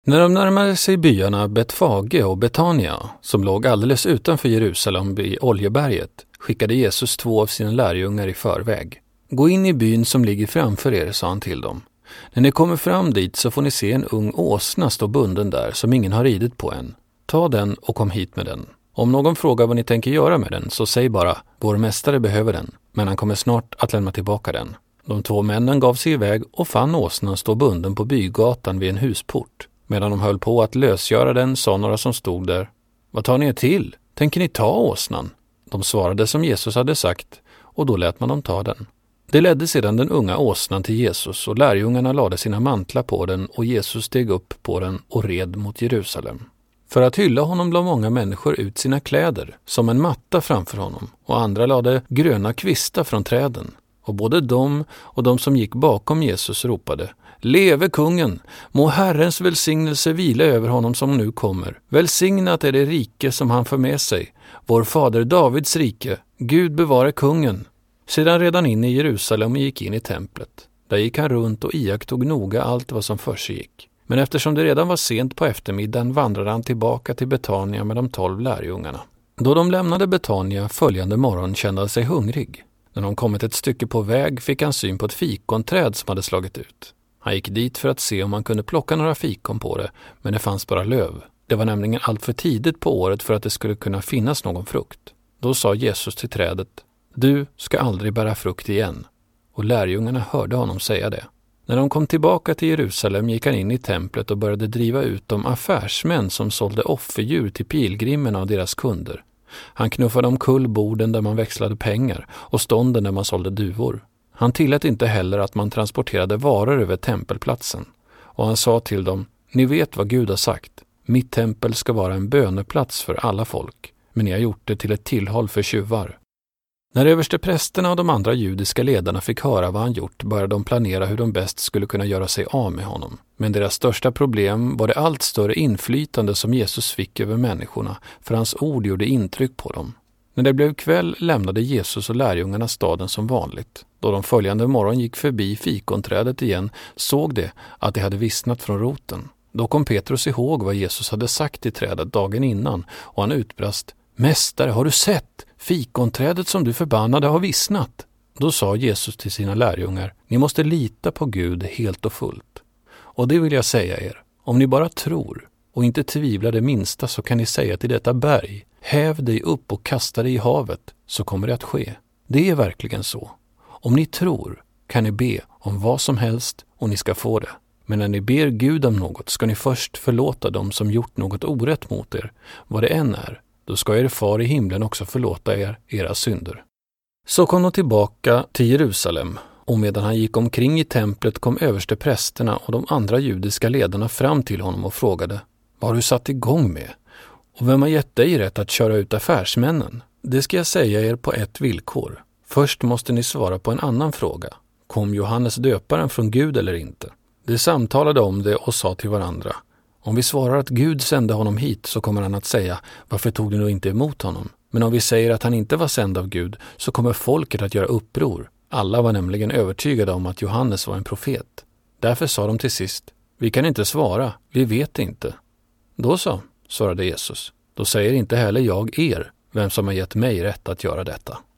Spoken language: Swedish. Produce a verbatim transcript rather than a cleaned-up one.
När de närmade sig byarna Betfage och Betania, som låg alldeles utanför Jerusalem vid Oljeberget, skickade Jesus två av sina lärjungar i förväg. Gå in i byn som ligger framför er, sa han till dem. När ni kommer fram dit så får ni se en ung åsna stå bunden där som ingen har ridit på än. Ta den och kom hit med den. Om någon frågar vad ni tänker göra med den så säg bara, vår mästare behöver den, men han kommer snart att lämna tillbaka den. De två männen gav sig iväg och fann åsnan stå bunden på bygatan vid en husport. Medan de höll på att lösgöra den sa några som stod där, vad tar ni er till? Tänker ni ta åsnan? De svarade som Jesus hade sagt, och då lät man dem ta den. Det ledde sedan den unga åsnan till Jesus och lärjungarna lade sina mantlar på den och Jesus steg upp på den och red mot Jerusalem. För att hylla honom la många människor ut sina kläder som en matta framför honom och andra lade gröna kvistar från träden. Och både de och de som gick bakom Jesus ropade, leve kungen, må Herrens välsignelse vila över honom som nu kommer. Välsignat är det rike som han för med sig, vår fader Davids rike, Gud bevare kungen. Sedan redan in i Jerusalem och gick in i templet. Där gick han runt och iakttog noga allt vad som försiggick. Men eftersom det redan var sent på eftermiddagen vandrade han tillbaka till Betania med de tolv lärjungarna. Då de lämnade Betania följande morgon kände han sig hungrig. När de kommit ett stycke på väg fick han syn på ett fikonträd som hade slagit ut. Han gick dit för att se om han kunde plocka några fikon på det, men det fanns bara löv. Det var nämligen allt för tidigt på året för att det skulle kunna finnas någon frukt. Då sa Jesus till trädet, du ska aldrig bära frukt igen. Och lärjungarna hörde honom säga det. När de kom tillbaka till Jerusalem gick han in i templet och började driva ut de affärsmän som sålde offerdjur till pilgrimerna och deras kunder. Han knuffade omkull borden där man växlade pengar och stånden där man sålde duvor. Han tillät inte heller att man transporterade varor över tempelplatsen. Och han sa till dem, ni vet vad Gud har sagt. Mitt tempel ska vara en böneplats för alla folk, men ni har gjort det till ett tillhåll för tjuvar. När översteprästerna och de andra judiska ledarna fick höra vad han gjort började de planera hur de bäst skulle kunna göra sig av med honom. Men deras största problem var det allt större inflytande som Jesus fick över människorna, för hans ord gjorde intryck på dem. När det blev kväll lämnade Jesus och lärjungarna staden som vanligt. Då de följande morgon gick förbi fikonträdet igen såg de att det hade vissnat från roten. Då kom Petrus ihåg vad Jesus hade sagt i trädet dagen innan och han utbrast, mästare, har du sett? Fikonträdet som du förbannade har vissnat. Då sa Jesus till sina lärjungar, ni måste lita på Gud helt och fullt. Och det vill jag säga er, om ni bara tror och inte tvivlar det minsta så kan ni säga till detta berg, häv dig upp och kasta dig i havet, så kommer det att ske. Det är verkligen så. Om ni tror kan ni be om vad som helst och ni ska få det. Men när ni ber Gud om något ska ni först förlåta dem som gjort något orätt mot er, vad det än är. Då ska er far i himlen också förlåta er era synder. Så kom de tillbaka till Jerusalem, och medan han gick omkring i templet kom överste prästerna och de andra judiska ledarna fram till honom och frågade, vad har du satt igång med? Och vem har gett dig rätt att köra ut affärsmännen? Det ska jag säga er på ett villkor. Först måste ni svara på en annan fråga. Kom Johannes döparen från Gud eller inte? De samtalade om det och sa till varandra, om vi svarar att Gud sände honom hit så kommer han att säga, varför tog ni då inte emot honom? Men om vi säger att han inte var sänd av Gud så kommer folket att göra uppror. Alla var nämligen övertygade om att Johannes var en profet. Därför sa de till sist, vi kan inte svara, vi vet inte. Då så, svarade Jesus, då säger inte heller jag er vem som har gett mig rätt att göra detta.